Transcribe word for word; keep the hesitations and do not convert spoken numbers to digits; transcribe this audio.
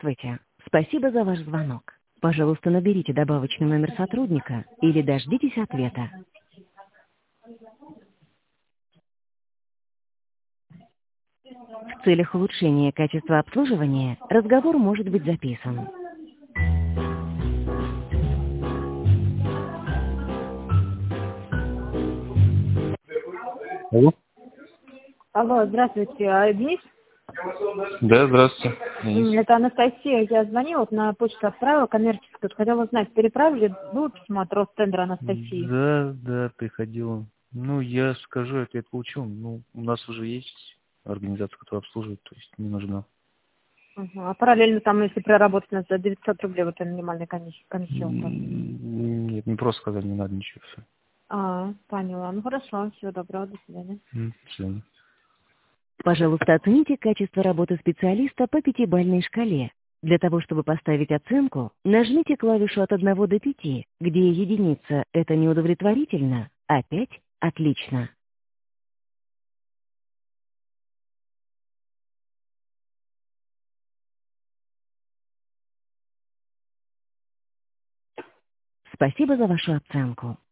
Здравствуйте. Спасибо за ваш звонок. Пожалуйста, наберите добавочный номер сотрудника или дождитесь ответа. В целях улучшения качества обслуживания разговор может быть записан. Алло? Алло, здравствуйте, а, Денис? Да, здравствуйте. М, Денис. Это Анастасия, я звонила, вот на почту отправила коммерческую, вот хотела узнать, переправили, было письмо от Ростендера Анастасии? Да, да, приходила. Ну, я скажу, ответ получил. Ну, у нас уже есть организация, которая обслуживает, то есть не нужна. Ага. А параллельно там, если проработать, нас за девятьсот рублей, вот это минимальная комиссия, комиссия указана. М, Нет, не просто сказали, не надо ничего. Все. А, поняла. Ну хорошо, всего доброго, до свидания. Все. Пожалуйста, оцените качество работы специалиста по пятибалльной шкале. Для того, чтобы поставить оценку, нажмите клавишу от одного до пяти, где единица — это неудовлетворительно, а пять — отлично. Спасибо за вашу оценку.